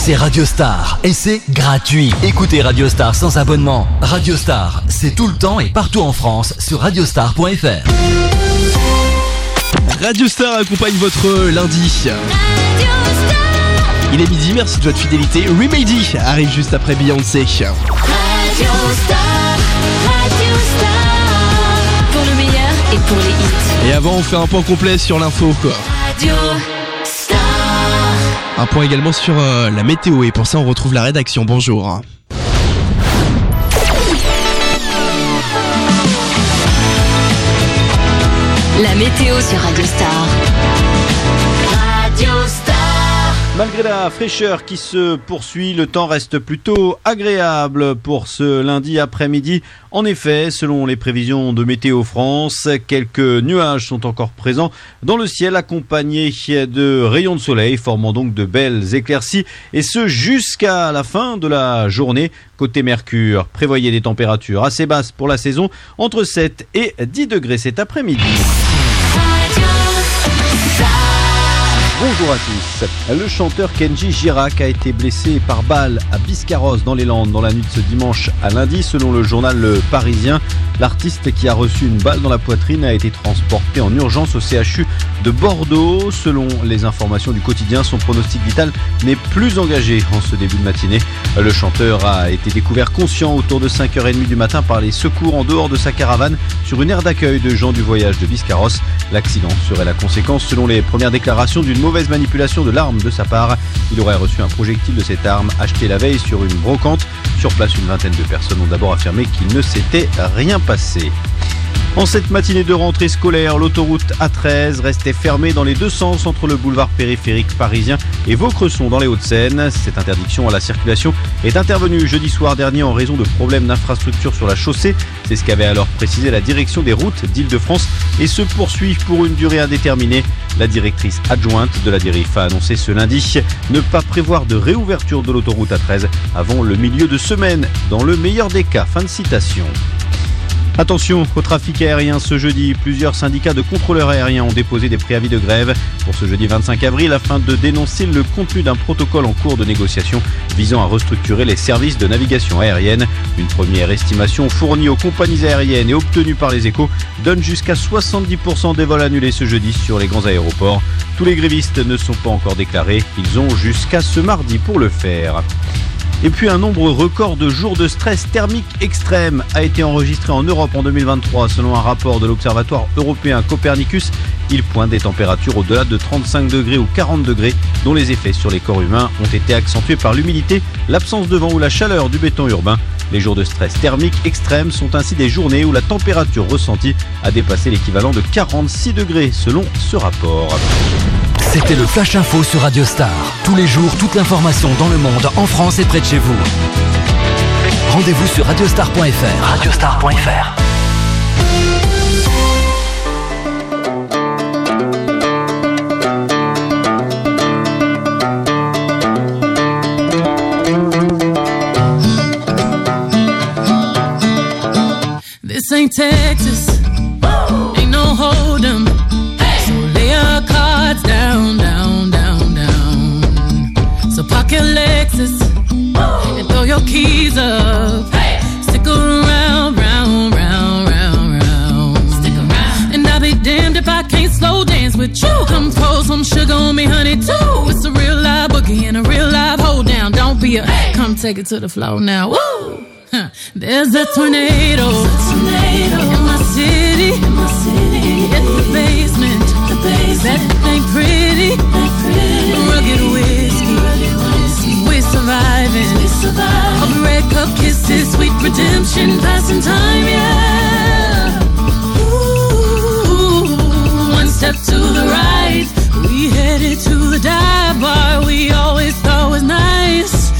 c'est Radio Star et c'est gratuit. Écoutez Radio Star sans abonnement. Radio Star, c'est tout le temps et partout en France sur radiostar.fr. Radio Star accompagne votre lundi. Il est midi, merci de votre fidélité. Remedy arrive juste après Beyoncé. Radio Star, pour le meilleur et pour les hits. Et avant, on fait un point complet sur l'info. Radio Star. Un point également sur la météo. Et pour ça, on retrouve la rédaction. Bonjour. La météo sur Radio Star. Radio Star. Malgré la fraîcheur qui se poursuit, le temps reste plutôt agréable pour ce lundi après-midi. En effet, selon les prévisions de Météo France, quelques nuages sont encore présents dans le ciel accompagnés de rayons de soleil, formant donc de belles éclaircies, et ce jusqu'à la fin de la journée. Côté Mercure, prévoyez des températures assez basses pour la saison, entre 7 et 10 degrés cet après-midi. Bonjour à tous. Le chanteur Kenji Girac a été blessé par balle à Biscarrosse dans les Landes dans la nuit de ce dimanche à lundi. Selon le journal Le Parisien, l'artiste qui a reçu une balle dans la poitrine a été transporté en urgence au CHU de Bordeaux. Selon les informations du quotidien, son pronostic vital n'est plus engagé en ce début de matinée. Le chanteur a été découvert conscient autour de 5h30 du matin par les secours en dehors de sa caravane sur une aire d'accueil de gens du voyage de Biscarrosse. L'accident serait la conséquence, selon les premières déclarations, d'une mauvaise manipulation de l'arme de sa part. Il aurait reçu un projectile de cette arme acheté la veille sur une brocante. Sur place, une vingtaine de personnes ont d'abord affirmé qu'il ne s'était rien passé. En cette matinée de rentrée scolaire, l'autoroute A13 restait fermée dans les deux sens entre le boulevard périphérique parisien et Vaucresson dans les Hauts-de-Seine. Cette interdiction à la circulation est intervenue jeudi soir dernier en raison de problèmes d'infrastructure sur la chaussée. C'est ce qu'avait alors précisé la direction des routes d'Île-de-France et se poursuit pour une durée indéterminée. La directrice adjointe de la DIRIF a annoncé ce lundi ne pas prévoir de réouverture de l'autoroute A13 avant le milieu de semaine, dans le meilleur des cas. Fin de citation. Attention au trafic aérien ce jeudi. Plusieurs syndicats de contrôleurs aériens ont déposé des préavis de grève pour ce jeudi 25 avril afin de dénoncer le contenu d'un protocole en cours de négociation visant à restructurer les services de navigation aérienne. Une première estimation fournie aux compagnies aériennes et obtenue par les Échos donne jusqu'à 70% des vols annulés ce jeudi sur les grands aéroports. Tous les grévistes ne sont pas encore déclarés. Ils ont jusqu'à ce mardi pour le faire. Et puis un nombre record de jours de stress thermique extrême a été enregistré en Europe en 2023 selon un rapport de l'Observatoire européen Copernicus. Il pointe des températures au-delà de 35 degrés ou 40 degrés dont les effets sur les corps humains ont été accentués par l'humidité, l'absence de vent ou la chaleur du béton urbain. Les jours de stress thermique extrême sont ainsi des journées où la température ressentie a dépassé l'équivalent de 46 degrés selon ce rapport. C'était le Flash Info sur Radio Star. Tous les jours, toute l'information dans le monde, en France et près de chez vous. Rendez-vous sur radiostar.fr. Radiostar.fr. This ain't Texas. Ain't no hold'em. So lay your cards down, down, down, down. So park your Lexus and throw your keys up. Stick around, round, round, round, round. Stick around. And I'll be damned if I can't slow dance with you. Come pour some sugar on me, honey, too. It's a real live boogie and a real live hold down. Don't be a come take it to the floor now. Woo! There's a tornado in my city. It's the basement. That ain't pretty. Rugged whiskey. We're surviving. All the red cup kisses, sweet redemption, passing time, yeah. Ooh, one step to the right, we headed to the dive bar we always thought was nice.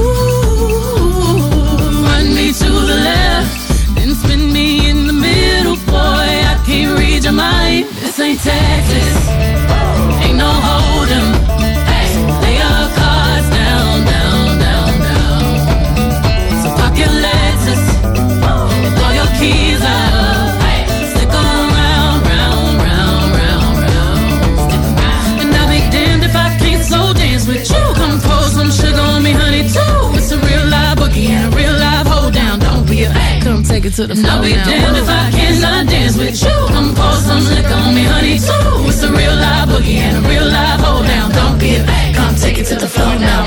Run me to the left, then spin me in the middle, boy, I can't read your mind. This ain't Texas, ain't no hold'em. Lay your cards down, down, down, down. So park your Lexus and throw your keys up. Stick around, round, round, round, round. And I'll be damned if I can't slow dance with you. Come pour some sugar on it to the floor. I'll be damned if I cannot dance with you. Come pour some liquor on me, honey, too. It's a real live boogie and a real live hold down. Don't be a babe, come take it to the floor now.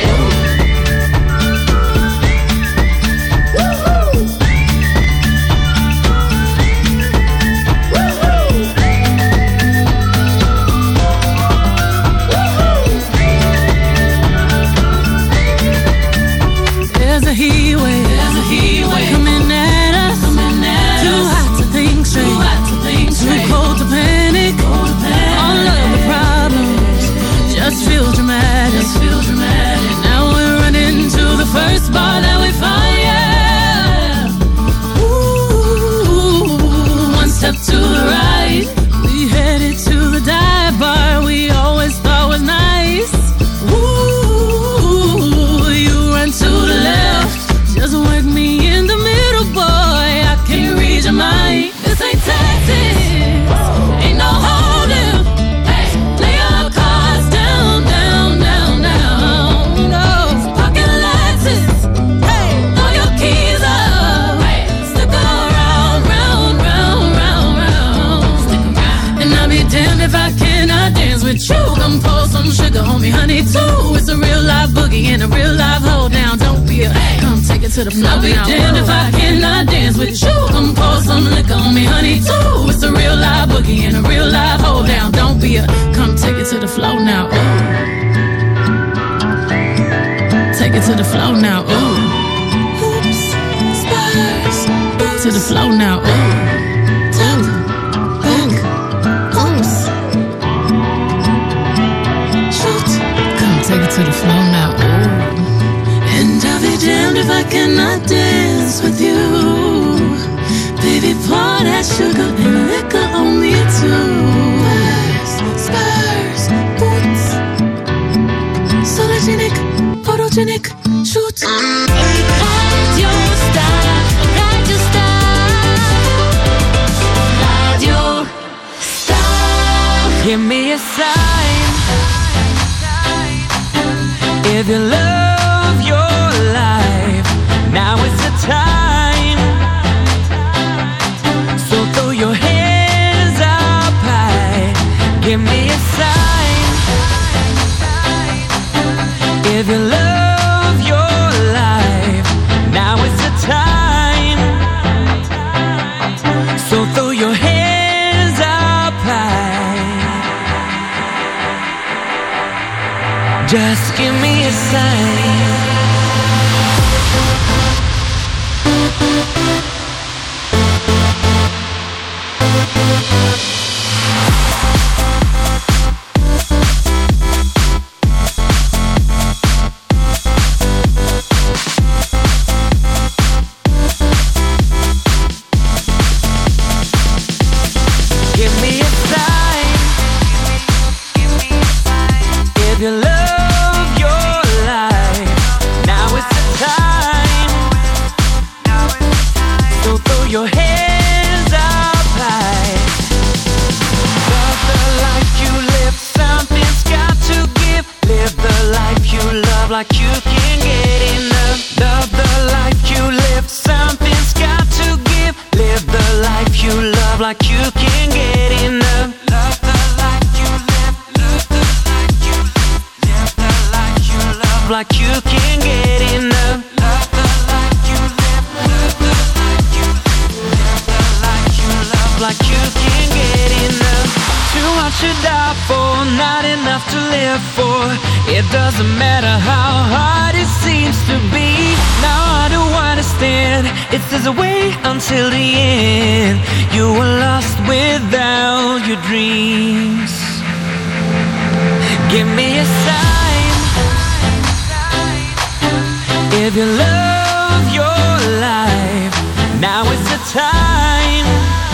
There's a heat wave coming at us. Too hot to think straight, too cold to panic. All of the problems just feel dramatic. Now we're running to the first bar that we find. Yeah. Ooh, one step to the right, we headed to the dive bar we always thought was nice. Ooh, you run to the left, just work me in the middle, boy. I can't read your mind. This ain't Texas, ain't no holding. Hey, lay your cards down, down, down, down. No, pocket Lexus. Hey, throw your keys up. Hey, stick around, round, round, round, round. Stick around. And I'll be damned if I cannot dance with you. Come pour some sugar on me, honey, too. It's a real live boogie and a real live hold down. Don't be a come take it to the floor. I'll be damned if I cannot dance with you. Come pour some liquor on me, honey, too. It's a real live boogie and a real live hold down. Don't be a come take it to the floor now. Ooh. Take it to the floor now. Ooh. Oops, spurs. To the floor now. Ooh. Top, back, oops. Shoot. Come take it to the floor now. Ooh. And I'll be damned if I cannot dance with you. Baby, pour that sugar and liquor on me too. Spurs, boots. Sologenic, photogenic, shoot. Radio Star, Radio Star, Radio Star. Give me a sign if you love your life. Now is the time. So throw your hands up high. Give me a sign if you love your life. Now is the time. So throw your hands up high. Just give me a sign. Give me a sign if you love your life. Now is the time. So throw your hands up high. Love the life you live. Something's got to give. Live the life you love like you can't get enough. Love the life you live. Something's got to give. Live the life you love like you can't get enough. Love the life you live. Love the life you live. Live the life you love like you can't get enough. Love the life you live. Love the life you live. Live the life you love like you can't get enough. Too much to die for, not enough to live for. It doesn't matter how hard it seems to be. Now I do understand. It says away until the end. You were lost without your dreams. Give me a sign if you love your life. Now is the time.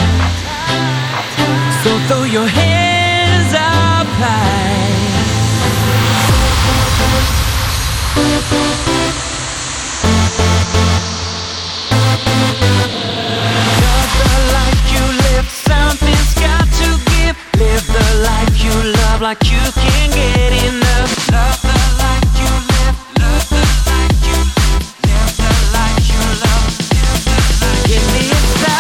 So throw your hands up high. Love the life you live. Something's got to give. Live the life you love like you can't get enough. Love the life you live. Love the life you live. Live the life you love. Live the life. Give me a sign.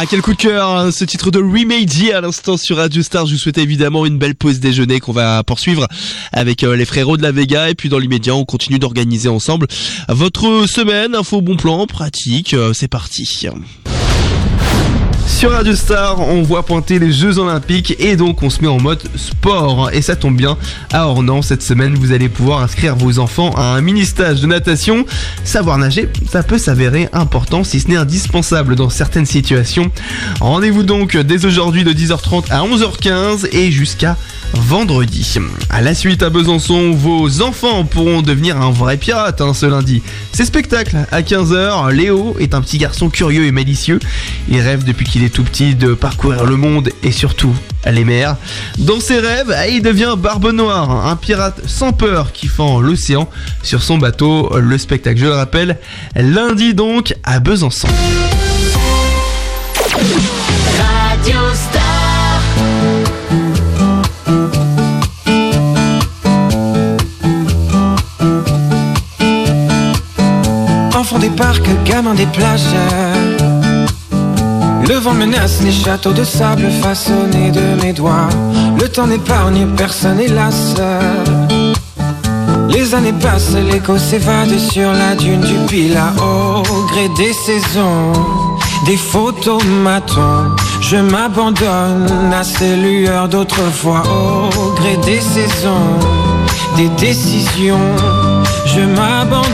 quel coup de cœur, hein, ce titre de Remedy à l'instant sur Radio Star. Je vous souhaite évidemment une belle pause déjeuner qu'on va poursuivre avec les frérots de la Vega. Et puis dans l'immédiat, on continue d'organiser ensemble votre semaine. Info, bon plan, pratique, c'est parti. Sur Radio Star, on voit pointer les Jeux Olympiques et donc on se met en mode sport. Et ça tombe bien, à Ornans, cette semaine, vous allez pouvoir inscrire vos enfants à un mini-stage de natation. Savoir nager, ça peut s'avérer important, si ce n'est indispensable dans certaines situations. Rendez-vous donc dès aujourd'hui de 10h30 à 11h15 et jusqu'à vendredi. À la suite à Besançon, vos enfants pourront devenir un vrai pirate ce lundi. C'est spectacle à 15h. Léo est un petit garçon curieux et malicieux. Il rêve depuis qu'il est tout petit de parcourir le monde et surtout les mers. Dans ses rêves, il devient Barbe Noire, un pirate sans peur qui fend l'océan sur son bateau. Le spectacle, je le rappelle, lundi donc à Besançon. Radio Star. Enfant des parcs, gamin des plages. Le vent menace les châteaux de sable façonnés de mes doigts. Le temps n'épargne personne hélas. Les années passent, l'écho s'évade sur la dune du Pilat. Au gré des saisons, des photomatons, je m'abandonne à ces lueurs d'autrefois. Au gré des saisons, des décisions, je m'abandonne.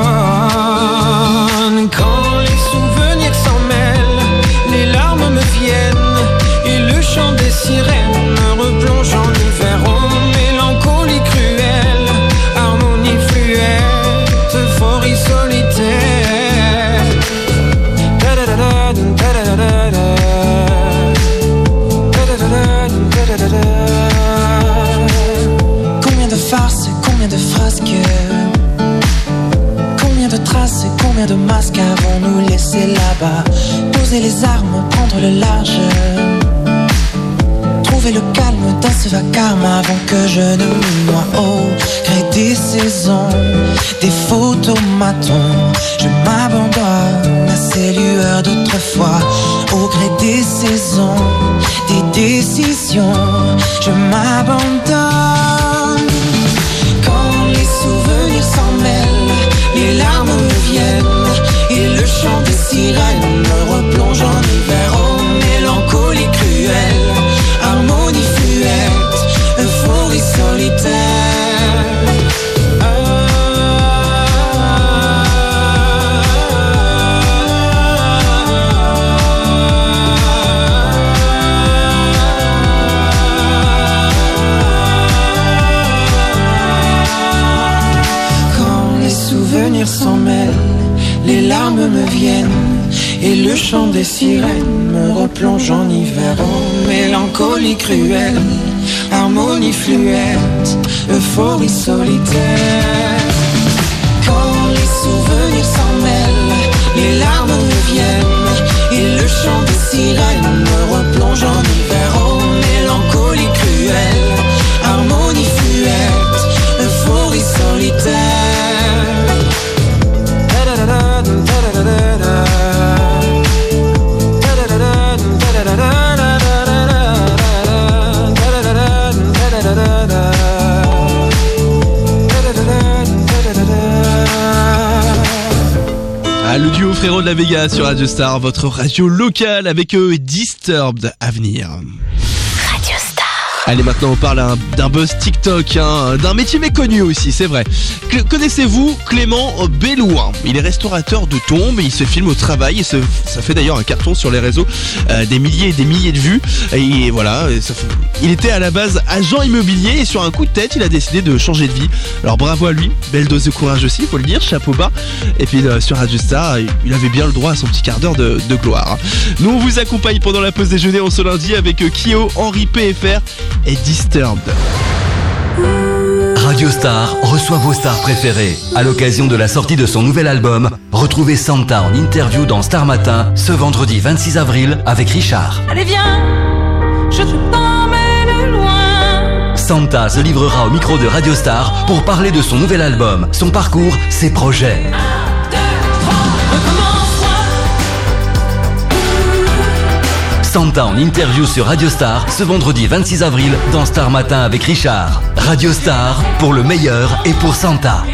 Quand les souvenirs s'en mêlent, les larmes me viennent et le chant des sirènes me replonge en hiver. Oh, mélancolie cruelle, harmonie fluette, euphorie solitaire. Combien de farces, combien de frasques, combien de traces, combien de masques avons-nous laissé là-bas? Poser les armes, prendre le large, trouver le calme dans ce vacarme avant que je ne me noie. Au gré des saisons, des photomatons, je m'abandonne à ces lueurs d'autrefois. Au gré des saisons, des décisions, je m'abandonne. Quand les souvenirs s'en mêlent, les larmes me viennent et le chant des sirènes me replonge en hiver. Oh, mélancolie cruelle, harmonie fluette, euphorie solitaire. Quand les souvenirs s'en mêlent, les larmes me viennent et le chant des sirènes me replonge en hiver. Oh, mélancolie cruelle, harmonie fluette, euphorie solitaire. Quand les souvenirs s'en mêlent, les larmes me viennent et le chant des sirènes me replonge en hiver. Oh, mélancolie cruelle, harmonie fluette, euphorie solitaire. Le duo frérot de la Vega sur Radio Star, votre radio locale avec eux Disturbed à venir. Radio Star. Allez, maintenant on parle d'un buzz TikTok, d'un métier méconnu aussi, c'est vrai. Connaissez-vous Clément Bellouin? Il est restaurateur de tombes, il se filme au travail et ça fait d'ailleurs un carton sur les réseaux, des milliers et des milliers de vues. Et voilà, il était à la base agent immobilier et sur un coup de tête, il a décidé de changer de vie. Alors bravo à lui, belle dose de courage aussi, faut le dire, chapeau bas. Et puis sur Radio Star, il avait bien le droit à son petit quart d'heure de gloire. Nous on vous accompagne pendant la pause déjeuner en ce lundi avec Kyo, Henri PFR et Disturbed. Radio Star reçoit vos stars préférées. À l'occasion de la sortie de son nouvel album, retrouvez Santa en interview dans Star Matin ce vendredi 26 avril avec Richard. Allez viens, je t'emmène loin. Santa se livrera au micro de Radio Star pour parler de son nouvel album, son parcours, ses projets. 1, 2, 3, recommence-moi. Santa en interview sur Radio Star ce vendredi 26 avril dans Star Matin avec Richard. Radio Star pour le meilleur et pour Santa.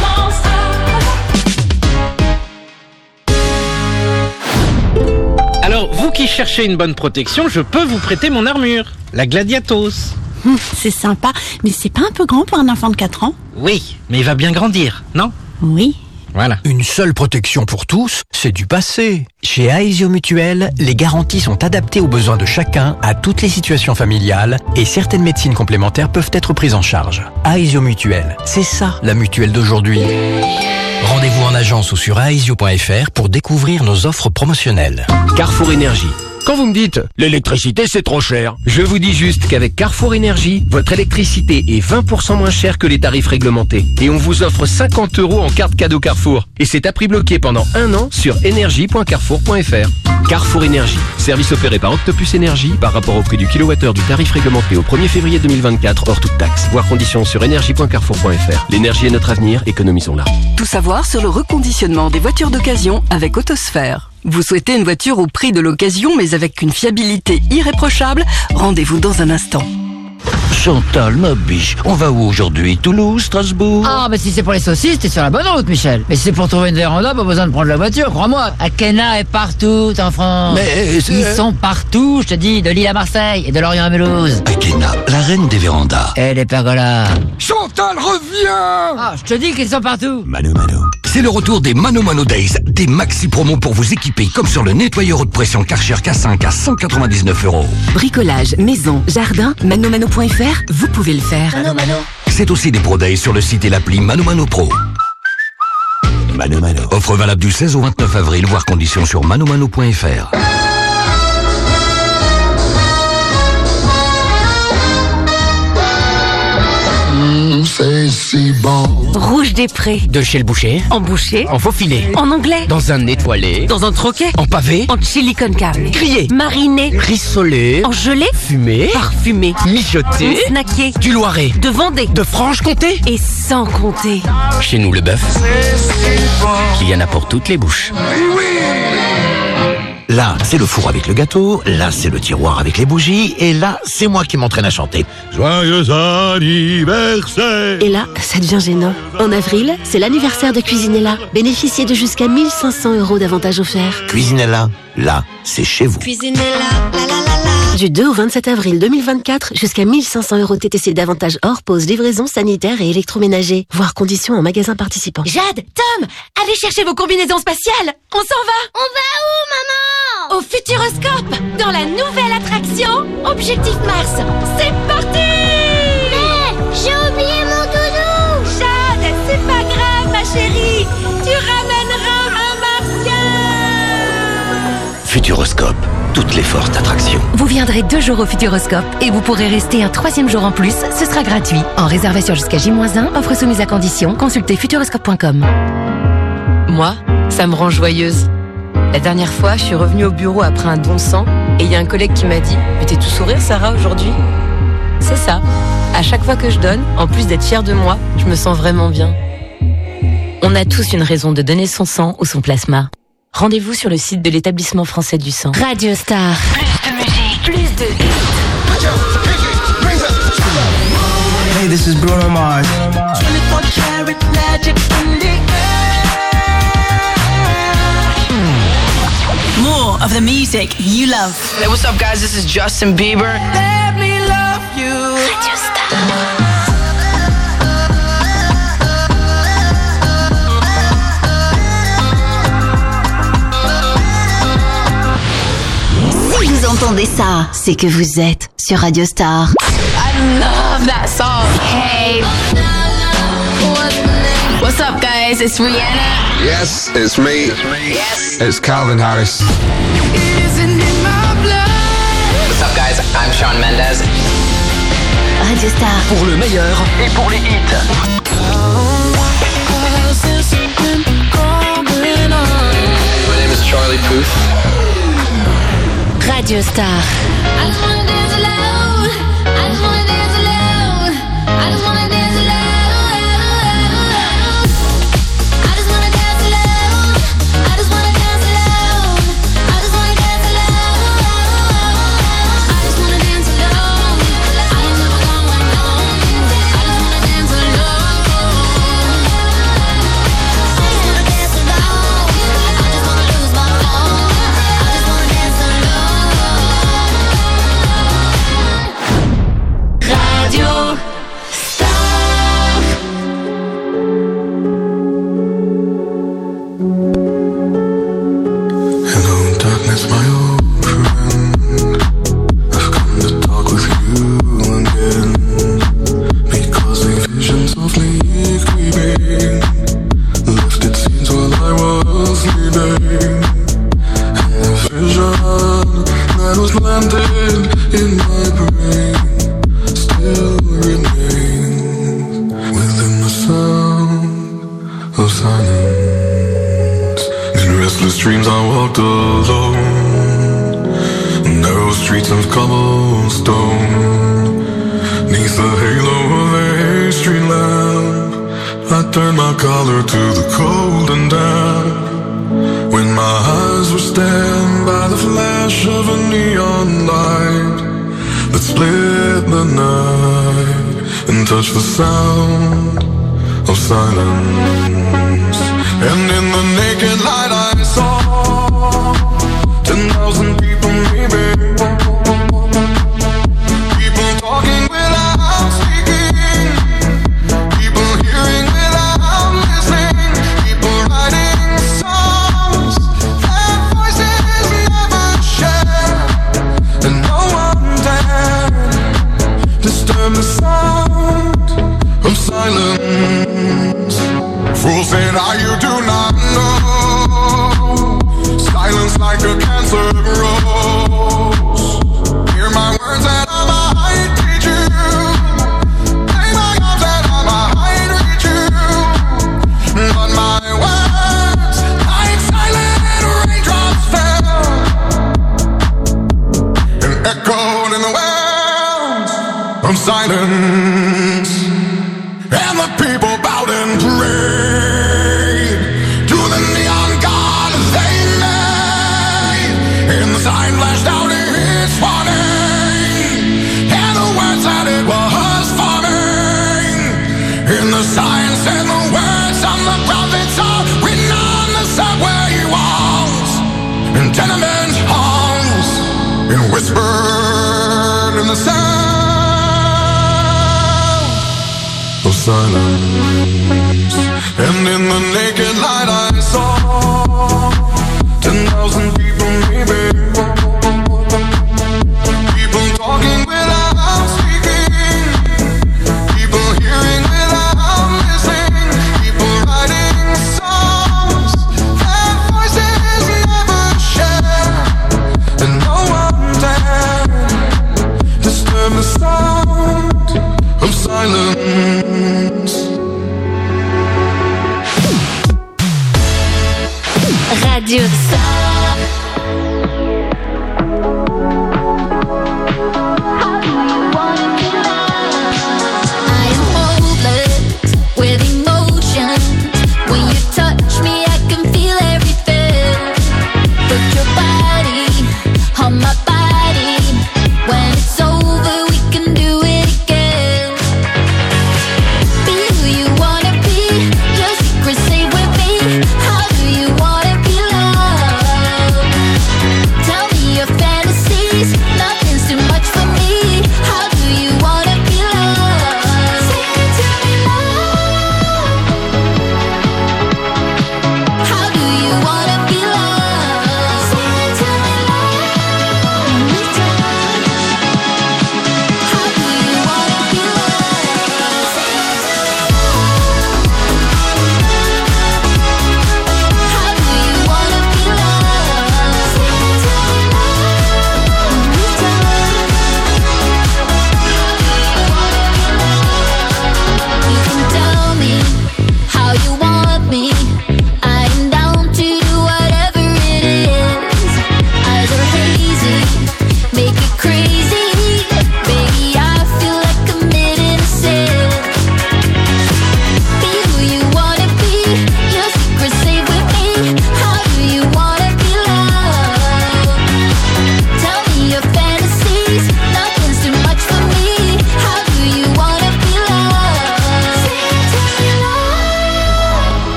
Alors, vous qui cherchez une bonne protection, je peux vous prêter mon armure, la Gladiatos. C'est sympa, mais c'est pas un peu grand pour un enfant de 4 ans? Oui, mais il va bien grandir, non? Oui. Voilà. Une seule protection pour tous, c'est du passé. Chez Aesio Mutuel, les garanties sont adaptées aux besoins de chacun, à toutes les situations familiales, et certaines médecines complémentaires peuvent être prises en charge. Aesio Mutuel, c'est ça la mutuelle d'aujourd'hui. Rendez-vous en agence ou sur aesio.fr pour découvrir nos offres promotionnelles. Carrefour Énergie. Quand vous me dites « l'électricité c'est trop cher », je vous dis juste qu'avec Carrefour Énergie, votre électricité est 20% moins chère que les tarifs réglementés. Et on vous offre 50 € en carte cadeau Carrefour. Et c'est à prix bloqué pendant 1 an sur énergie.carrefour.fr. Carrefour Énergie, service opéré par Octopus Énergie par rapport au prix du kilowattheure du tarif réglementé au 1er février 2024 hors toute taxe. Voir conditions sur énergie.carrefour.fr. L'énergie est notre avenir, économisons-la. Tout savoir sur le reconditionnement des voitures d'occasion avec Autosphère. Vous souhaitez une voiture au prix de l'occasion mais avec une fiabilité irréprochable? Rendez-vous dans un instant. Chantal, ma biche, on va où aujourd'hui? Toulouse, Strasbourg? Ah, mais si c'est pour les saucisses, t'es sur la bonne route, Michel. Mais si c'est pour trouver une véranda, pas besoin de prendre la voiture, crois-moi. Akena est partout en France. Mais ils sont partout, je te dis, de Lille à Marseille et de Lorient à Mulhouse. Akena, la reine des vérandas. Et les pergolas. Chantal, reviens! Ah, je te dis qu'ils sont partout. Mano Mano. C'est le retour des Mano Mano Days, des maxi promos pour vous équiper, comme sur le nettoyeur haute pression Karcher K5 à 199 €. Bricolage, maison, jardin, manomano.fr, vous pouvez le faire. Mano Mano. C'est aussi des Pro Days sur le site et l'appli Mano Mano Pro. Mano Mano. Offre valable du 16 au 29 avril, voir conditions sur manomano.fr. C'est si bon. Rouge des Prés. De chez le boucher. En boucher. En faux filet. En anglais. Dans un étoilé. Dans un troquet. En pavé. En chili con carne. Grillé. Mariné. Rissolé. En gelée. Fumé. Parfumé. Mijoté. Snacké. Du Loiret. De Vendée. De Franche-Comté. Et sans compter. Chez nous, le bœuf, il y en a pour toutes les bouches. Là, c'est le four avec le gâteau, là, c'est le tiroir avec les bougies, et là, c'est moi qui m'entraîne à chanter. Joyeux anniversaire. Et là, ça devient gênant. En avril, c'est l'anniversaire de Cuisinella. Bénéficiez de jusqu'à 1500 € d'avantages offerts. Cuisinella, là, c'est chez vous. Cuisinella, la la la la. Du 2 au 27 avril 2024, jusqu'à 1500 € TTC d'avantages hors pause, livraison sanitaire et électroménager. Voir conditions en magasin participant. Jade, Tom, allez chercher vos combinaisons spatiales. On s'en va. On va où, maman? Au Futuroscope, dans la nouvelle attraction Objectif Mars. C'est parti! Mais j'ai oublié mon doudou. Jade, c'est pas grave, ma chérie. Tu ramèneras un martien. Futuroscope, toutes les forces d'attraction. Vous viendrez 2 jours au Futuroscope et vous pourrez rester un 3e jour en plus. Ce sera gratuit. En réservation jusqu'à J-1, offre soumise à condition. Consultez futuroscope.com. Moi, ça me rend joyeuse. La dernière fois, je suis revenue au bureau après un don de sang et il y a un collègue qui m'a dit « Mais t'es tout sourire, Sarah, aujourd'hui ?» C'est ça. À chaque fois que je donne, en plus d'être fière de moi, je me sens vraiment bien. On a tous une raison de donner son sang ou son plasma. Rendez-vous sur le site de l'établissement français du sang. Radio Star. Plus de musique, plus de Hey, this is Bruno Mars. 24 karat magic in the More of the music you love. Hey, what's up, guys? This is Justin Bieber. Let me love you. Radio Star. Si vous entendez ça, c'est que vous êtes sur Radio Star. I love that song. Hey. What's up, guys? It's Rihanna. Yes, it's me. Yes. It's Calvin Harris. What's up, guys? I'm Shawn Mendes. Radio Star. Pour le meilleur et pour les hits. My name is Charlie Puth. Radio Star. I just wanna dance alone. I just wanna dance alone. I just wanna dance alone. I just wanna dance alone. I just wanna dance alone. I just wanna dance alone. softly creeping. Lifted scenes while I was sleeping. And the vision that was planted in my brain still remains within the sound of silence. In restless dreams I walked alone, narrow streets of cobblestone. Neath the halo of a street lamp, I turned my collar to the cold and damp. When my eyes were stabbed by the flash of a neon light that split the night and touched the sound of silence. And in the naked light I saw 10,000 people maybe, people talking without speaking, people hearing without listening, people writing songs that voices never share, and no one dared disturb the sound of silence. Fools say that you do not know, silence like a cancer grows. Hear my words that I might teach you, play my arms that I might reach you, but my words like silent raindrops fell and echoed in the wells of silence. And the people bowed and prayed to the neon god they made. And the sign flashed out its warning, and the words that it was forming. And the sign said the words of the prophets are written on the subway walls, in tenement halls, and whispered in the sound of silence. And in the naked light I saw 10,000 people maybe, people talking without speaking, people hearing without listening, people writing songs that voices never share, and no one dared disturb the sound of silence. Radio Star. I am hopeless with emotion. When you touch me, I can feel everything. Put your body on my body. When it's over, we can do it again. Be who you wanna be. Your secrets stay with me. How do you wanna be loved?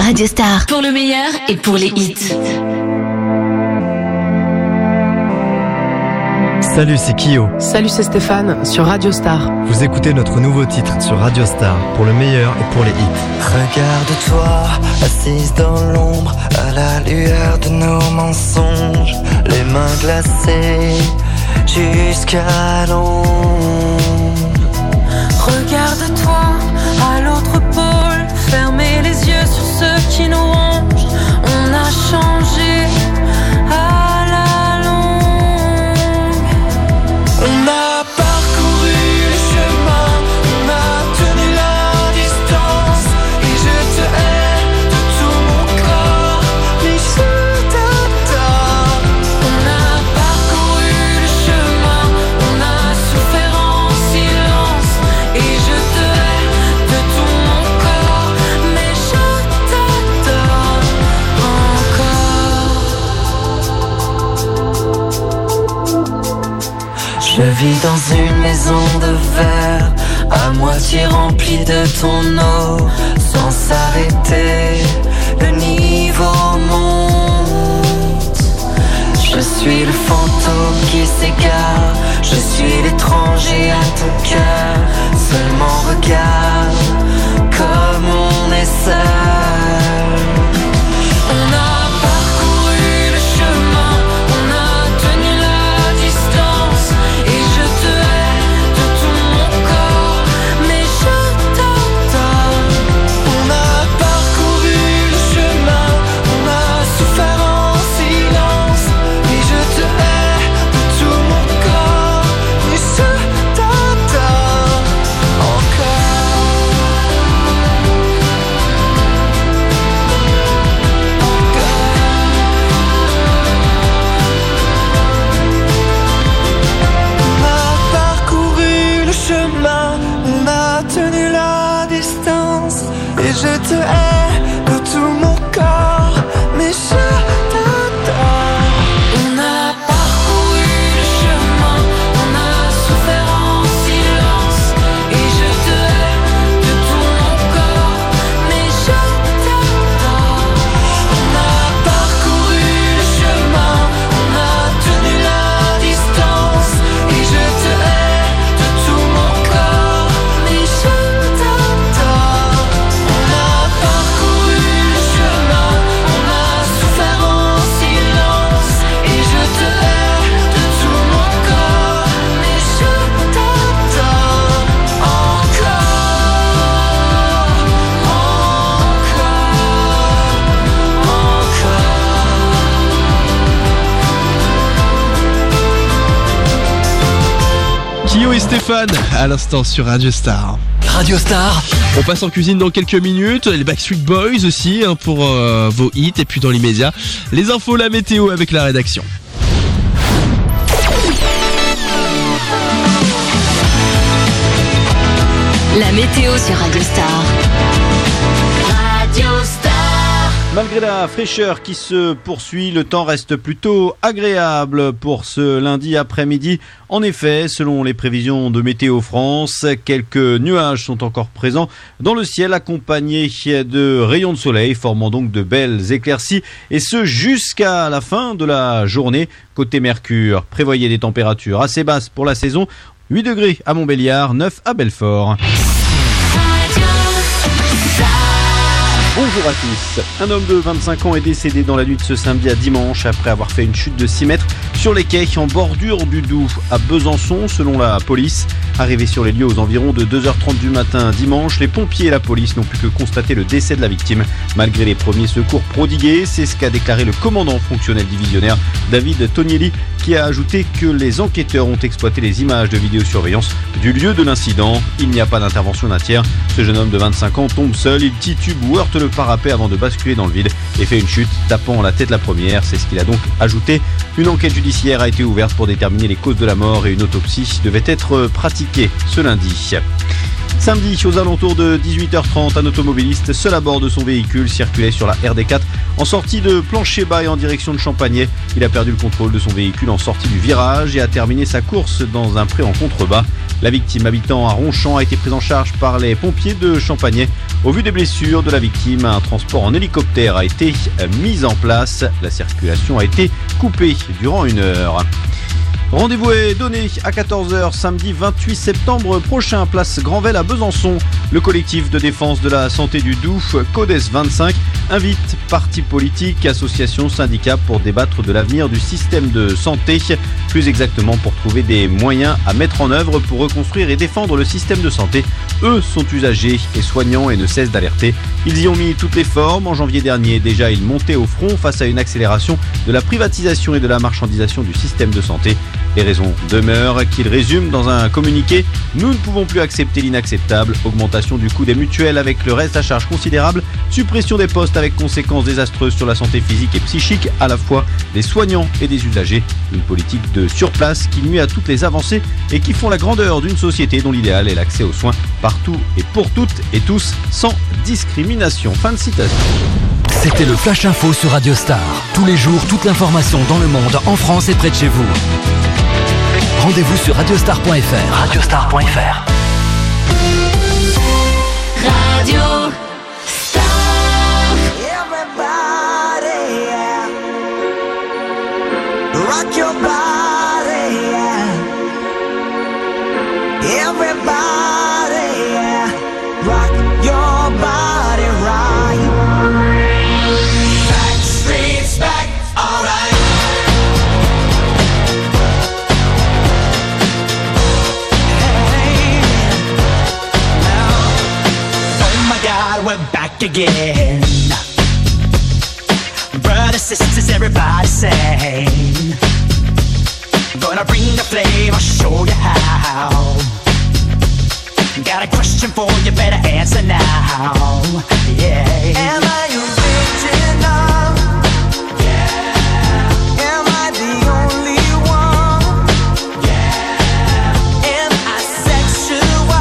Radio Star. Pour le meilleur et pour les hits. Salut, c'est Kyo. Salut, c'est Stéphane sur Radio Star. Vous écoutez notre nouveau titre sur Radio Star pour le meilleur et pour les hits. Regarde-toi, assise dans l'ombre, à la lueur de nos mensonges, les mains glacées jusqu'à l'ombre. Regarde-toi à l'autre pôle, fermez les yeux sur ceux qui nous rongent. On a changé à la longue. On a parcouru le chemin, on a tenu la distance, et je te hais de tout mon corps, mais je t'adore. On a parcouru le chemin, on a souffert en silence, et je te hais de tout mon corps, mais je t'adore encore. Je vis dans une maison de verre, à moitié remplie de ton eau, sans s'arrêter, le niveau monte. Je suis le fantôme qui s'égare, je suis l'étranger à ton cœur. Seulement regarde comme on est seul. On a parcouru le chemin, on a tenu la distance, et je te hais de tout mon corps, mais je t'adore. On a parcouru le chemin, on a souffert en silence, et je te hais de tout mon corps, mais je t'adore On a parcouru le chemin, on a tenu la distance, et je te hais de tout mon corps, mais je t'adore. On a parcouru le chemin, on a souffert en silence, et je te hais de tout mon corps, mais je t'adore. On a parcouru le chemin, on a tenu la distance, et je te hais de tout mon corps, mais je t'adore. On a parcouru le chemin, on a souffert en silence, et je te hais de tout mon corps, mais je t'adore encore. Kyo et Stéphane à l'instant sur Radio Star. Radio Star. On passe en cuisine dans quelques minutes, les Backstreet Boys aussi pour vos hits, et puis dans l'immédiat, les infos, la météo avec la rédaction. La météo sur Radio Star. Radio Star. Malgré la fraîcheur qui se poursuit, le temps reste plutôt agréable pour ce lundi après-midi. En effet, selon les prévisions de Météo France, quelques nuages sont encore présents dans le ciel, accompagnés de rayons de soleil, formant donc de belles éclaircies, et ce jusqu'à la fin de la journée. Côté Mercure, prévoyez des températures assez basses pour la saison, 8 degrés à Montbéliard, 9 à Belfort. Bonjour à tous. Un homme de 25 ans est décédé dans la nuit de ce samedi à dimanche après avoir fait une chute de 6 mètres sur les quais en bordure du Doubs à Besançon, selon la police. Arrivé sur les lieux aux environs de 2h30 du matin dimanche, les pompiers et la police n'ont pu que constater le décès de la victime. Malgré les premiers secours prodigués, c'est ce qu'a déclaré le commandant fonctionnel divisionnaire David Tonielli, qui a ajouté que les enquêteurs ont exploité les images de vidéosurveillance du lieu de l'incident. Il n'y a pas d'intervention d'un tiers. Ce jeune homme de 25 ans tombe seul, il titube ou heurte le parapet avant de basculer dans le vide et fait une chute, tapant la tête la première. C'est ce qu'il a donc ajouté. Une enquête judiciaire a été ouverte pour déterminer les causes de la mort et une autopsie devait être pratiquée ce lundi. Samedi, aux alentours de 18h30, un automobiliste seul à bord de son véhicule circulait sur la RD4 en sortie de Plancher-Bas et en direction de Champagné. Il a perdu le contrôle de son véhicule en sortie du virage et a terminé sa course dans un pré en contrebas. La victime, habitant à Ronchamp, a été prise en charge par les pompiers de Champagné. Au vu des blessures de la victime, un transport en hélicoptère a été mis en place. La circulation a été coupée durant 1 heure. Rendez-vous est donné à 14h samedi 28 septembre prochain, place Granvelle à Besançon. Le collectif de défense de la santé du Doubs, CODES 25, invite partis politiques, associations, syndicats pour débattre de l'avenir du système de santé. Plus exactement pour trouver des moyens à mettre en œuvre pour reconstruire et défendre le système de santé. Eux sont usagers et soignants et ne cessent d'alerter. Ils y ont mis toutes les formes. En janvier dernier, déjà, ils montaient au front face à une accélération de la privatisation et de la marchandisation du système de santé. Les raisons demeurent qu'ils résument dans un communiqué. Nous ne pouvons plus accepter l'inacceptable. Augmentation du coût des mutuelles avec le reste à charge considérable. Suppression des postes avec conséquences désastreuses sur la santé physique et psychique à la fois des soignants et des usagers. Une politique de surplace qui nuit à toutes les avancées et qui font la grandeur d'une société dont l'idéal est l'accès aux soins partout et pour toutes et tous sans discrimination. Fin de citation. C'était le Flash Info sur Radio Star. Tous les jours, toute l'information dans le monde, en France et près de chez vous. Rendez-vous sur radiostar.fr. Radiostar.fr. Radio Star. Everybody, yeah. Rock your body, yeah. Everybody, yeah. Rock your body right. Backstreet's back, alright. We're back again. Brothers, sisters, everybody sing. Gonna bring the flame, I'll show you how. Got a question for you, better answer now. Yeah. Am I original? Yeah. Am I the only one? Yeah. Am I sexual?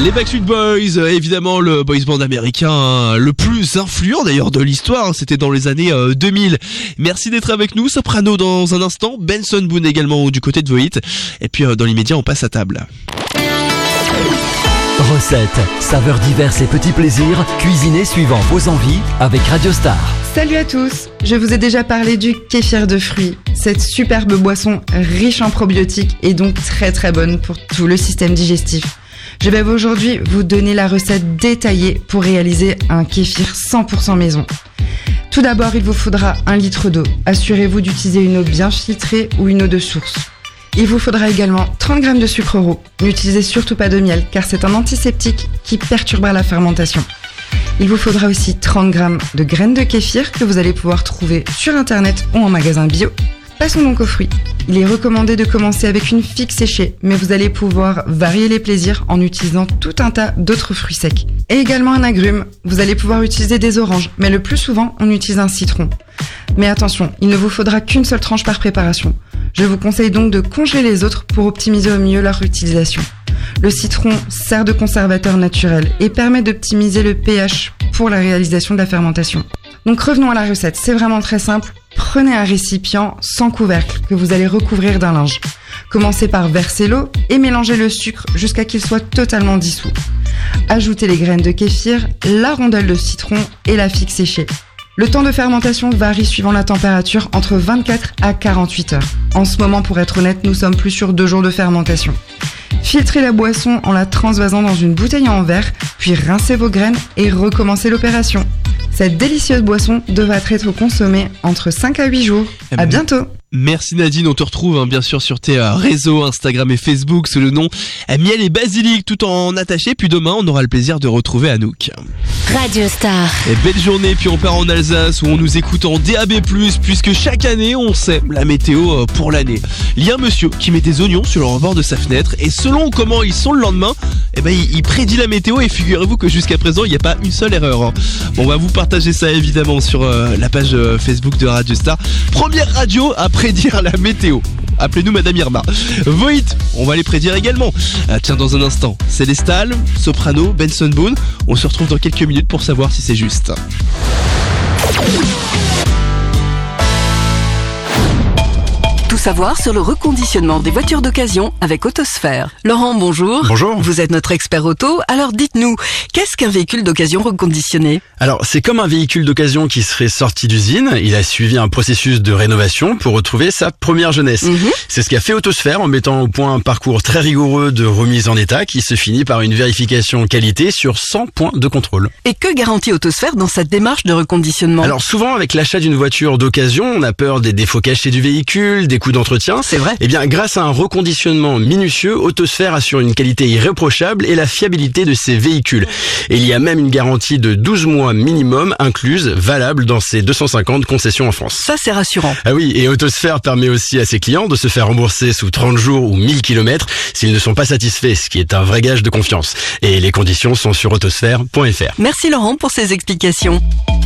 Les Backstreet Boys, évidemment le boys band américain le plus influent d'ailleurs de l'histoire, c'était dans les années 2000. Merci d'être avec nous, Soprano dans un instant, Benson Boone également du côté de Vos Hits, et puis dans l'immédiat on passe à table. Recettes, saveurs diverses et petits plaisirs, cuisinés suivant vos envies avec Radio Star. Salut à tous, je vous ai déjà parlé du kéfir de fruits, cette superbe boisson riche en probiotiques et donc très très bonne pour tout le système digestif. Je vais aujourd'hui vous donner la recette détaillée pour réaliser un kéfir 100% maison. Tout d'abord, il vous faudra 1 litre d'eau. Assurez-vous d'utiliser une eau bien filtrée ou une eau de source. Il vous faudra également 30 g de sucre roux. N'utilisez surtout pas de miel car c'est un antiseptique qui perturbera la fermentation. Il vous faudra aussi 30 g de graines de kéfir que vous allez pouvoir trouver sur internet ou en magasin bio. Passons donc aux fruits. Il est recommandé de commencer avec une figue séchée, mais vous allez pouvoir varier les plaisirs en utilisant tout un tas d'autres fruits secs. Et également un agrume. Vous allez pouvoir utiliser des oranges, mais le plus souvent, on utilise un citron. Mais attention, il ne vous faudra qu'une seule tranche par préparation. Je vous conseille donc de congeler les autres pour optimiser au mieux leur utilisation. Le citron sert de conservateur naturel et permet d'optimiser le pH pour la réalisation de la fermentation. Donc revenons à la recette, c'est vraiment très simple. Prenez un récipient sans couvercle que vous allez recouvrir d'un linge. Commencez par verser l'eau et mélangez le sucre jusqu'à qu'il soit totalement dissous. Ajoutez les graines de kéfir, la rondelle de citron et la figue séchée. Le temps de fermentation varie suivant la température entre 24 à 48 heures. En ce moment, pour être honnête, nous sommes plus sur 2 jours de fermentation. Filtrez la boisson en la transvasant dans une bouteille en verre, puis rincez vos graines et recommencez l'opération. Cette délicieuse boisson devra être consommée entre 5 à 8 jours. À bientôt! Merci Nadine, on te retrouve bien sûr sur tes réseaux Instagram et Facebook sous le nom Miel et Basilic tout en attaché, puis demain on aura le plaisir de retrouver Anouk. Radio Star. Et belle journée, puis on part en Alsace où on nous écoute en DAB+, puisque chaque année on sait la météo pour l'année. Il y a un monsieur qui met des oignons sur le rebord de sa fenêtre et selon comment ils sont le lendemain, il prédit la météo et figurez-vous que jusqu'à présent il n'y a pas une seule erreur. Bon, on va vous partager ça évidemment sur la page Facebook de Radio Star. Première radio à prédire la météo. Appelez-nous Madame Irma. Vos hits, on va les prédire également. Tiens, dans un instant, Célestal, Soprano, Benson Boone. On se retrouve dans quelques minutes pour savoir si c'est juste. Tout savoir sur le reconditionnement des voitures d'occasion avec Autosphère. Laurent, bonjour. Bonjour. Vous êtes notre expert auto, alors dites-nous, qu'est-ce qu'un véhicule d'occasion reconditionné ? Alors, c'est comme un véhicule d'occasion qui serait sorti d'usine. Il a suivi un processus de rénovation pour retrouver sa première jeunesse. C'est ce qu'a fait Autosphère en mettant au point un parcours très rigoureux de remise en état qui se finit par une vérification qualité sur 100 points de contrôle. Et que garantit Autosphère dans cette démarche de reconditionnement ? Alors souvent, avec l'achat d'une voiture d'occasion, on a peur des défauts cachés du véhicule, des coûts d'entretien. C'est vrai. Eh bien, grâce à un reconditionnement minutieux, Autosphère assure une qualité irréprochable et la fiabilité de ses véhicules. Et il y a même une garantie de 12 mois minimum incluse, valable dans ses 250 concessions en France. Ça, c'est rassurant. Ah oui, et Autosphère permet aussi à ses clients de se faire rembourser sous 30 jours ou 1000 km s'ils ne sont pas satisfaits, ce qui est un vrai gage de confiance. Et les conditions sont sur autosphère.fr. Merci Laurent pour ces explications.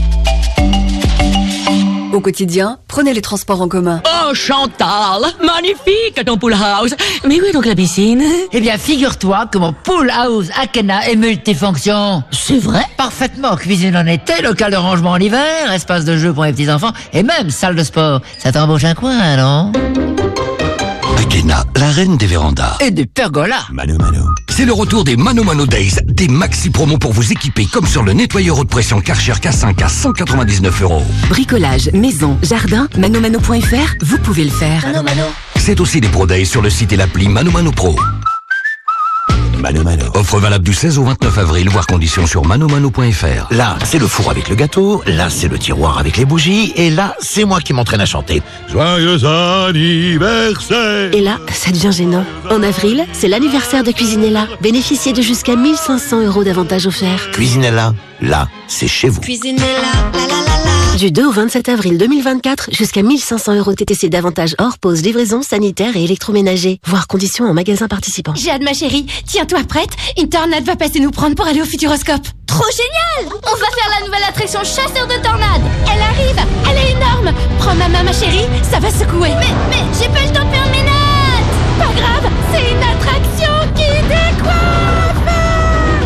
Au quotidien, prenez les transports en commun. Oh Chantal, magnifique ton pool house. Mais où est donc la piscine ? Eh bien, figure-toi que mon pool house Akena est multifonction. C'est vrai ? Parfaitement, cuisine en été, local de rangement en hiver, espace de jeu pour les petits-enfants et même salle de sport. Ça t'embauche un coin, non ? Akena, la reine des vérandas. Et des pergolas. Mano Mano. C'est le retour des Mano Mano Days, des maxi promos pour vous équiper comme sur le nettoyeur haute pression Karcher K5 à 199 €. Bricolage, maison, jardin, manomano.fr, vous pouvez le faire. Mano Mano. C'est aussi des Pro Days sur le site et l'appli Mano Mano Pro. Mano Mano. Offre valable du 16 au 29 avril, voir conditions sur manomano.fr. Là, c'est le four avec le gâteau, là, c'est le tiroir avec les bougies, et là, c'est moi qui m'entraîne à chanter. Joyeux anniversaire! Et là, ça devient gênant. En avril, c'est l'anniversaire de Cuisinella. Bénéficiez de jusqu'à 1 500 € d'avantages offerts. Cuisinella, là, c'est chez vous. Cuisinella, la la la la. Du 2 au 27 avril 2024, jusqu'à 1 500 € TTC d'avantages hors pause, livraison, sanitaire et électroménager. Voir conditions en magasin participant. J'ai hâte ma chérie, tiens-toi prête, une tornade va passer nous prendre pour aller au Futuroscope. Trop génial! On va faire la nouvelle attraction chasseur de tornades. Elle arrive, elle est énorme. Prends ma main ma chérie, ça va secouer. Mais j'ai pas le temps de faire mes notes. Pas grave, c'est une attraction qui décoiffe.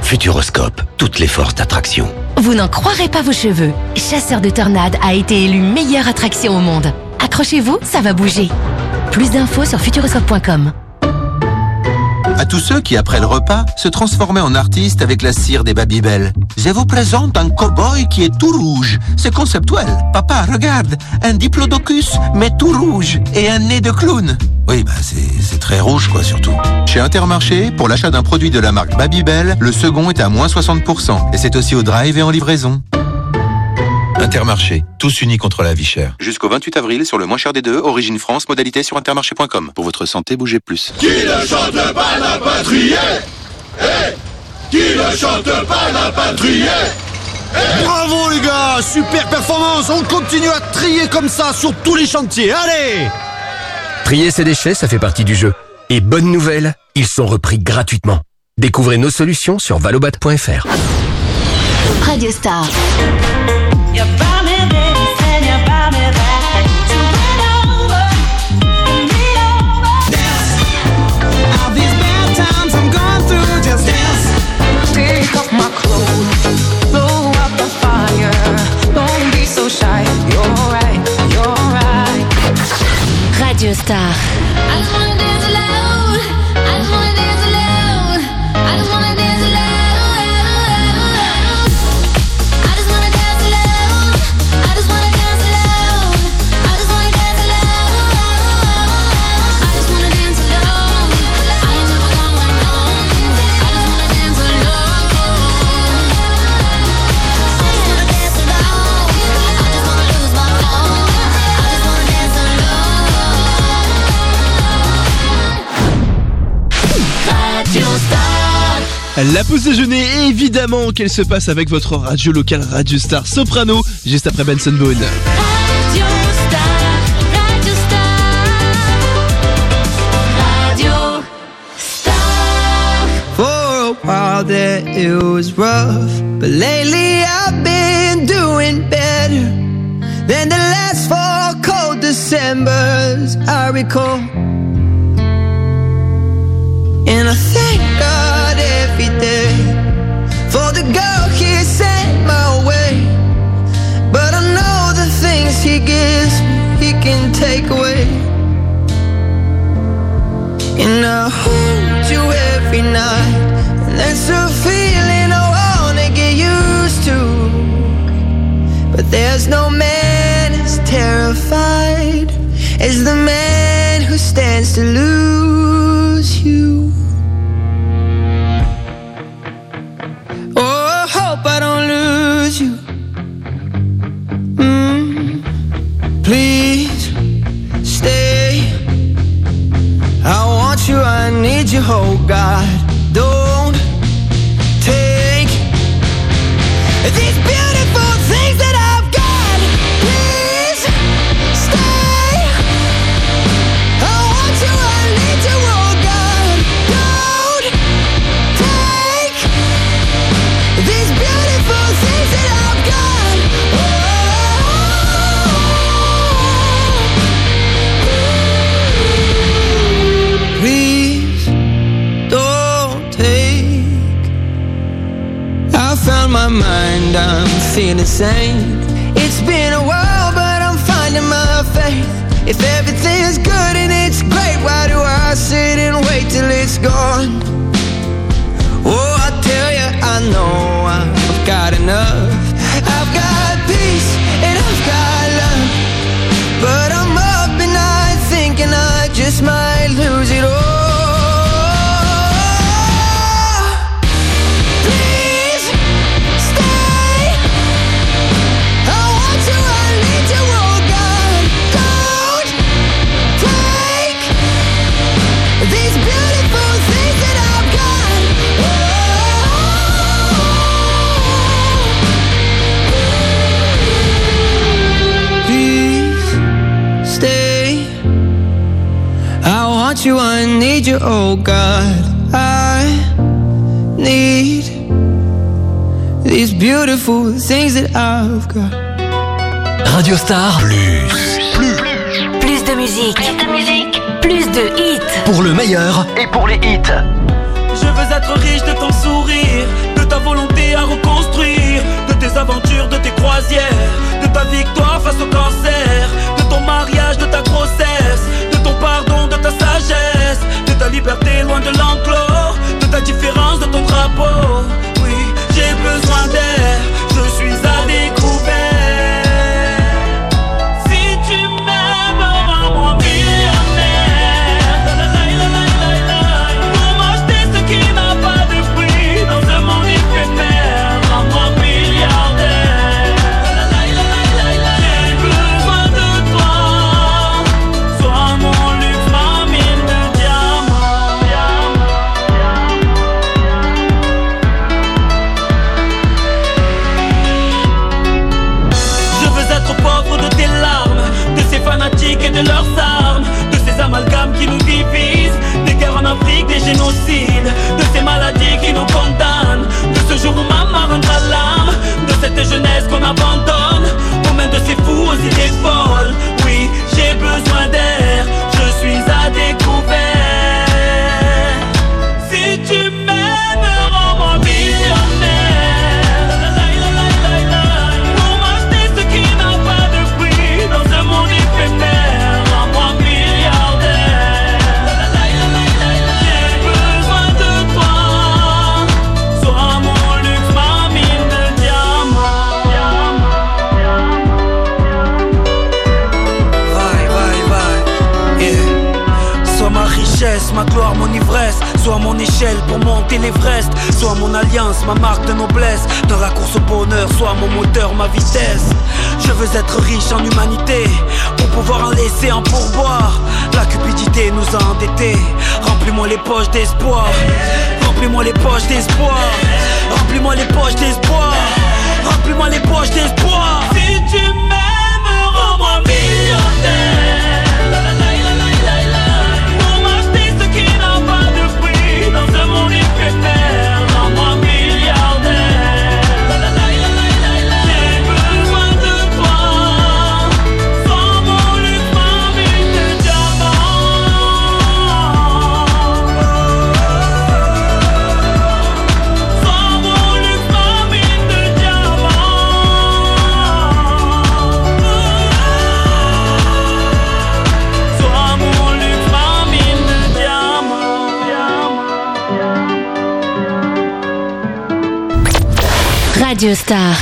Futuroscope, toutes les forces d'attraction. Vous n'en croirez pas vos cheveux. Chasseur de tornades a été élu meilleure attraction au monde. Accrochez-vous, ça va bouger. Plus d'infos sur futuroscope.com. À tous ceux qui, après le repas, se transformaient en artistes avec la cire des Babybel. Je vous présente un cow-boy qui est tout rouge. C'est conceptuel. Papa, regarde, un diplodocus, mais tout rouge, et un nez de clown. Oui, c'est très rouge, quoi, surtout. Chez Intermarché, pour l'achat d'un produit de la marque Babybel, le second est à moins 60%. Et c'est aussi au drive et en livraison. Intermarché, tous unis contre la vie chère. Jusqu'au 28 avril, sur le moins cher des deux, Origine France, modalité sur intermarché.com. Pour votre santé, bougez plus. Qui ne chante pas la patrie? Qui ne chante pas la patrie? Bravo les gars, super performance. On continue à trier comme ça sur tous les chantiers, allez. Trier ses déchets, ça fait partie du jeu. Et bonne nouvelle, ils sont repris gratuitement. Découvrez nos solutions sur valobat.fr. Radio Star. Take off my clothes, blow up the fire. Don't be so shy. You're right, you're right. Radio Star. I just wanna dance alone. I just wanna dance alone. I just wanna dance alone. I just wanna dance alone. I just wanna dance alone. I just wanna dance alone. I just wanna dance alone. I ain't never going home. I just wanna dance alone. I just wanna dance alone. I just wanna lose my phone. I just wanna dance alone. Radio Star. La pause déjeuner, évidemment qu'elle se passe avec votre radio locale Radio Star Soprano, juste après Benson Boone. Radio Star, Radio Star, Radio Star. For a while there it was rough, but lately I've been doing better than the last 4 cold Decembers I recall. And I thank God every day for the girl He sent my way. But I know the things He gives me, He can take away. And I hold you every night, and that's a feeling I wanna get used to. But there's no man as terrified as the man who stands to lose you. Oh, I hope I don't lose you. Please stay. I want you, I need you, oh God. Don't take these beautiful things that I've got. Please stay. I want you, I need you, oh God. Don't take these beautiful things that I've got. Please don't take. I found my mind, I'm feeling sane. It's been a while, but I'm finding my faith. If everything's good and it's great, why do I sit and wait till it's gone? Oh, I tell you, I know I've got enough. I've got peace and I've got love, but I'm up at night thinking I just might lose it all. Please stay. I want you, I need you, oh God. Don't take these beautiful things that I've got. Please stay. I want you, I need you, oh God. I need these beautiful things that I've got. Radio Star. Plus de musique. Plus de hits. Pour le meilleur Et pour les hits. Je veux être riche de ton sourire, de génocide, de ces maladies qui nous condamnent, de ce jour où maman rendra l'âme, de cette jeunesse qu'on abandonne aux mains de ces fous aux idées folles. Oui, j'ai besoin d'air, je suis à découvert. Si tu m'aimes, rends-moi millionnaire, pour m'acheter ce qui n'a pas de prix dans ce monde éphémère. Rends-moi milliardaire, j'ai besoin de toi. Sois mon luxe, ma mine de diamants. Yeah. Sois ma richesse, ma gloire, mon ivresse. Sois mon échelle pour monter l'Everest. Sois mon alliance, ma marque de noblesse. Dans la course au bonheur, sois mon moteur, ma vitesse. Je veux être riche en humanité pour pouvoir en laisser un pourboire. La cupidité nous a endettés. Remplis-moi les poches d'espoir. Remplis-moi les poches d'espoir. Remplis-moi les poches d'espoir. Remplis-moi les poches d'espoir. Si tu m'aimes, rends-moi millionnaire. Dans ce monde éphémère, rends-moi milliardaire. J'ai besoin de toi. Sois mon luxe, ma mine de diamants. Sois mon luxe, ma mine de diamants. Sois mon luxe, ma mine de diamants. Radio Star.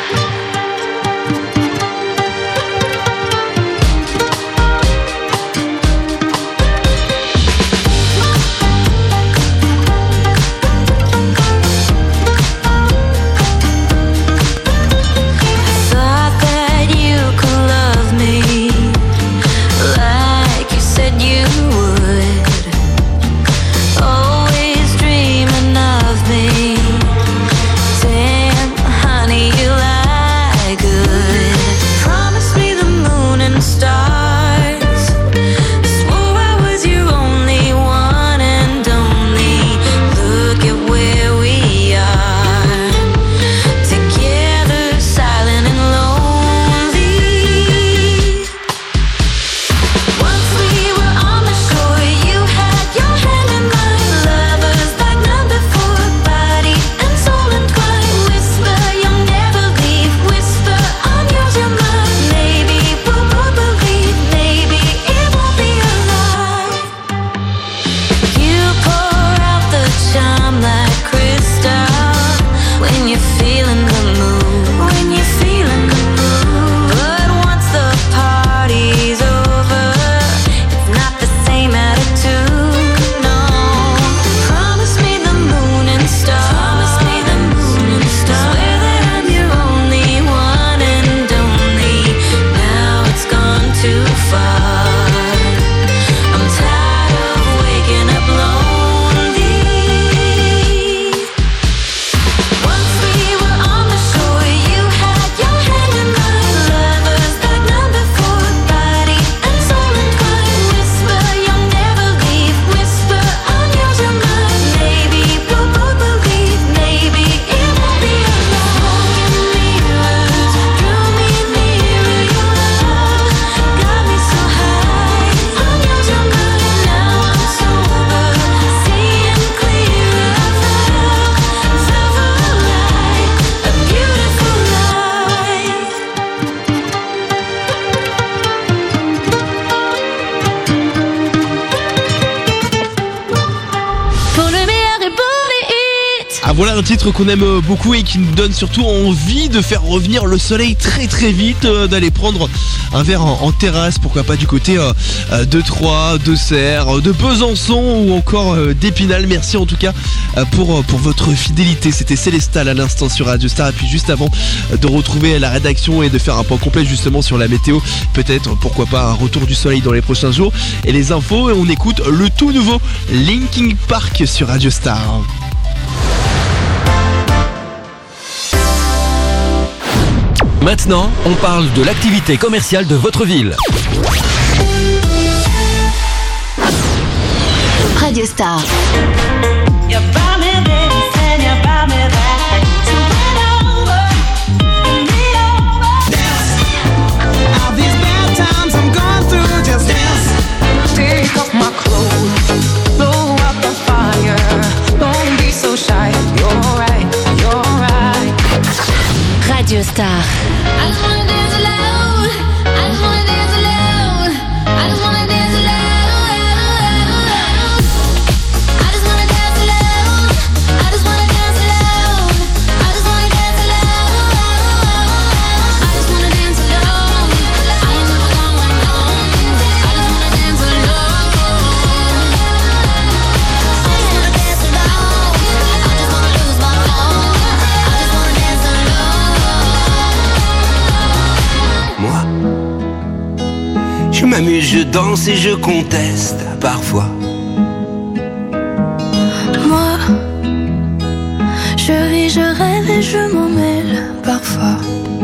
Thought that you could love me like you said you would. Always dreaming of me. Damn, honey, you lie good. Promise me the moon and stars. Swore I was your only one and only. Look at where we are. Together, silent and lonely. Once we were on the shore, you had your hand in mine. Lovers like none before, body and soul entwined. Whisper, you'll never leave. Whisper, I'm yours, you're mine. Maybe we'll both believe. Maybe it won't be a lie. You pour out the charm like crystal when you're feeling the mood. When you're feeling the mood. But once the party's over, it's not the same attitude. No. Promise me the moon and stars. Promise me the moon and stars. Swear that I'm your only one and only. Now it's gone too far. I'm tired of waking up lonely. Once we were on the shore, you had your hand in mine. Lovers like none before, body and soul entwined. Whisper, you'll never leave. Whisper, I'm yours, you're mine. Maybe we'll both believe. Maybe it won't be a lie. Mirrors drew me nearer. Your love got me so high. I'm yours, you're mine. Now I'm sober, seeing clearer. I felt a light, a beautiful light. Pour le meilleur et pour les hits. Ah voilà un titre qu'on aime beaucoup et qui nous donne surtout envie de faire revenir le soleil très très vite, d'aller prendre un verre en terrasse, pourquoi pas du côté de Troyes, de Serres, de Besançon ou encore d'Épinal. Merci en tout cas pour votre fidélité. C'était Célestal à l'instant sur Radio Star, et puis juste avant de retrouver la rédaction et de faire un point complet justement sur la météo, peut-être pourquoi pas un retour du soleil dans les prochains jours et les infos, et on écoute le tout nouveau Linkin Park sur Radio Star. Maintenant, on parle de l'activité commerciale de votre ville. Radio Star. You buy me this and you buy me that. So bend over, lean over. Dance. All these bad times I'm going through, just dance. Take off my clothes, blow out the fire. Don't be so shy. You're right, you're right. Radio Star. I just wanna dance alone. I just wanna dance alone. I just wanna dance alone. I just wanna dance alone. I just wanna dance alone. I just wanna dance alone. I just wanna dance alone. I ain't never going home. I just wanna dance alone. I just wanna dance alone. I just wanna lose my phone. I just wanna dance alone. Moi, je m'amuse, je danse et je conteste parfois. Moi, je ris, je rêve et je m'en mêle parfois.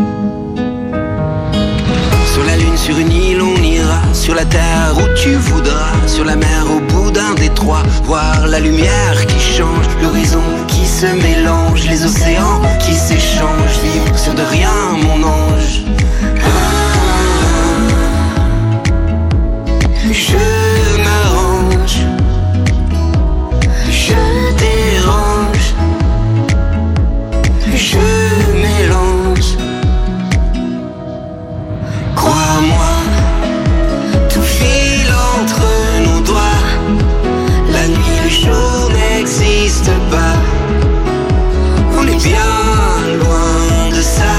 Sur la lune, sur une île, on ira. Sur la terre où tu voudras. Sur la mer, au bout d'un détroit. Voir la lumière qui change. L'horizon qui se mélange. Les océans qui s'échangent. Vivre sur de rien, mon ange. Je m'arrange. Je dérange. Je mélange. Crois-moi, tout file entre nos doigts. La nuit, le jour n'existe pas. On est bien loin de ça.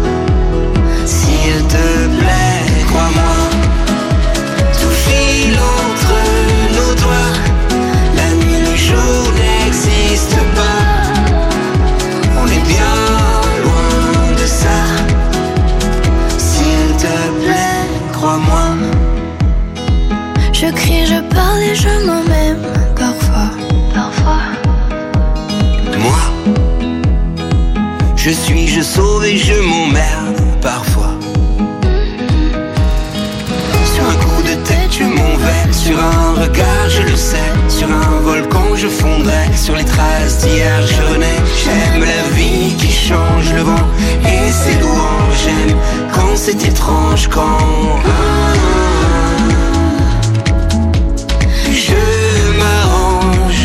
S'il te plaît, crois-moi. Tout file entre nos doigts. La nuit, le jour n'existe pas. On est bien loin de ça. S'il te plaît, crois-moi. Je crie, je parle et je m'en même parfois. Parfois. Moi, je suis, je sauve et je m'emmerde parfois. Sur un coup de tête, je m'envole. Sur un regard, je le sais. Sur un volcan, je fondrais. Sur les traces d'hier, je renais. J'aime la vie qui change le vent et ses louanges. J'aime quand c'est étrange, quand je m'arrange.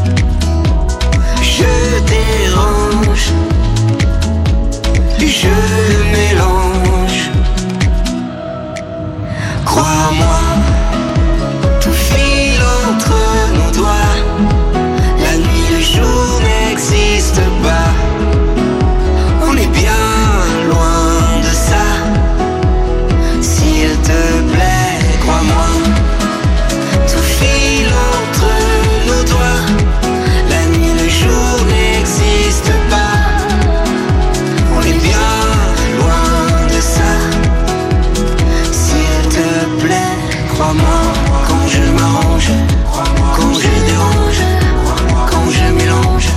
Je dérange. Je mélange. Crois-moi, tout file entre nos doigts. La nuit, le jour n'existe pas. On est bien loin de ça. S'il te plaît, crois-moi. Tout file entre nos doigts. La nuit, le jour n'existe pas. On est bien loin de ça. S'il te plaît, crois-moi. Quand je m'arrange, quand je dérange, quand je mélange.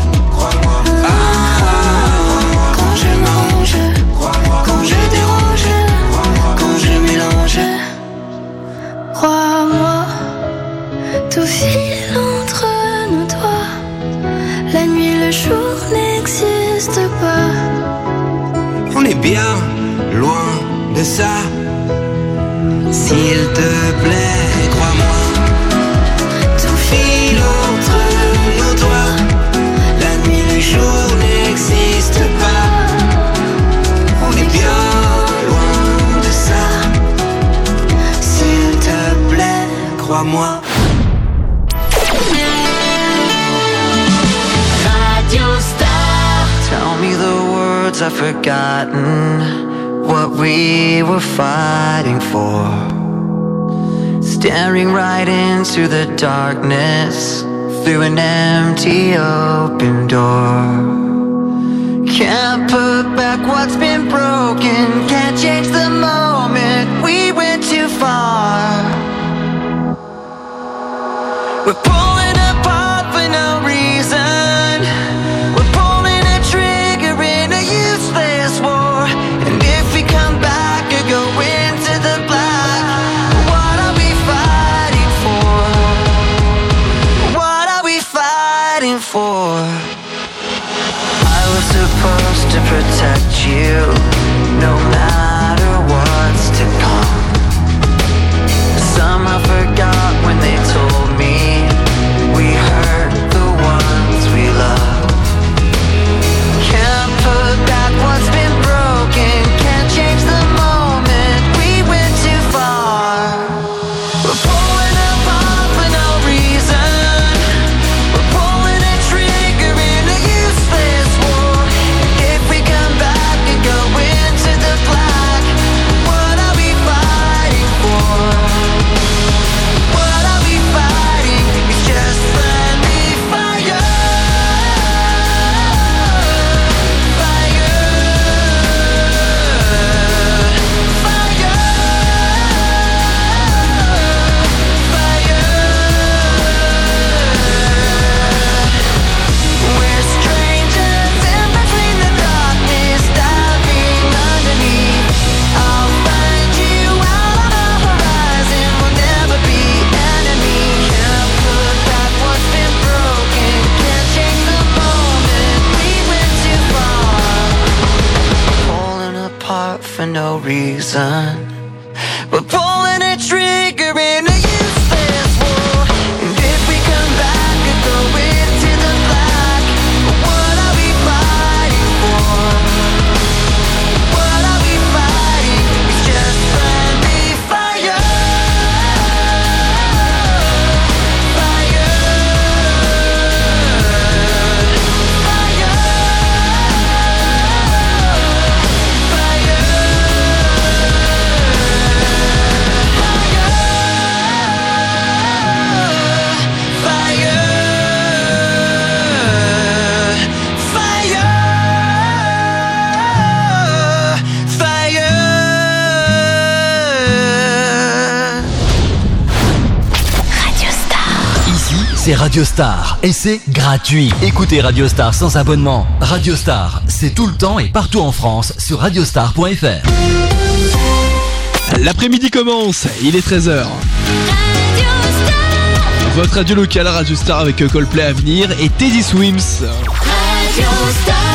Quand je m'arrange, quand je dérange, quand je mélange. Crois-moi, tout file entre nos doigts. La nuit, le jour n'existe pas. On est bien loin de ça. S'il te plaît, crois-moi. Tout file entre nos doigts. La nuit, le jour n'existe pas. On est bien loin de ça. S'il te plaît, crois-moi. Radio Star. Tell me the words I've forgotten, what we were fighting for. Staring right into the darkness, through an empty open door. Can't put back what's been broken, can't change the moment, we went too far. We're pulling apart for no reason. We're pulling a trigger in a useless war. And if we come back or go into the black, what are we fighting for? What up for no reason. We're pulling a trigger in a useless war. And if we come back and go into the black, what are we fighting for? What are we fighting? It's just friendly fire. C'est Radio Star et c'est gratuit. Écoutez Radio Star sans abonnement. Radio Star, c'est tout le temps et partout en France sur radiostar.fr. L'après-midi commence, il est 13h. Votre radio locale Radio Star avec Coldplay à venir et Teddy Swims. Radio Star.